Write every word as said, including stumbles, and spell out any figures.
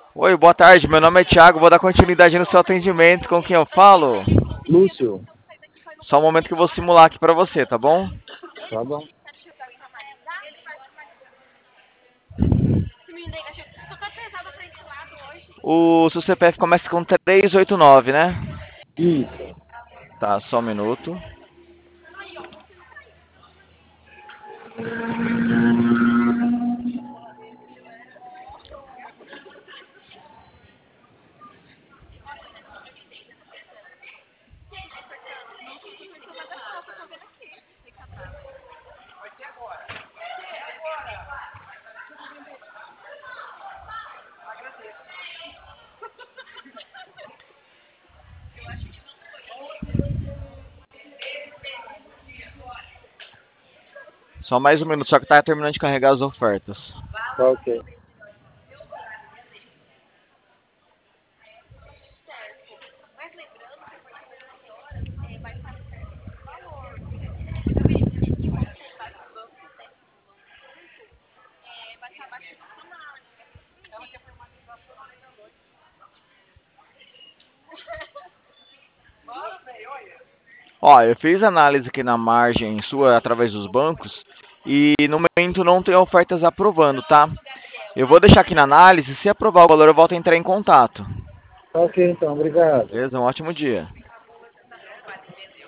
Oi, boa tarde. Meu nome é Thiago. Vou dar continuidade no seu atendimento. Com quem eu falo? Lúcio, Só um momento que eu vou simular aqui pra você, tá bom? tá bom? O seu C P F começa com três oito nove, né? Isso. Tá, só um minuto. Só mais um minuto, só que tá terminando de carregar as ofertas. Tá ok. Ó, eu fiz análise aqui na margem sua através dos bancos e no momento não tem ofertas aprovando, tá? Eu vou deixar aqui na análise, se aprovar o valor eu volto a entrar em contato. Tá ok então, obrigado. Beleza? Um ótimo dia.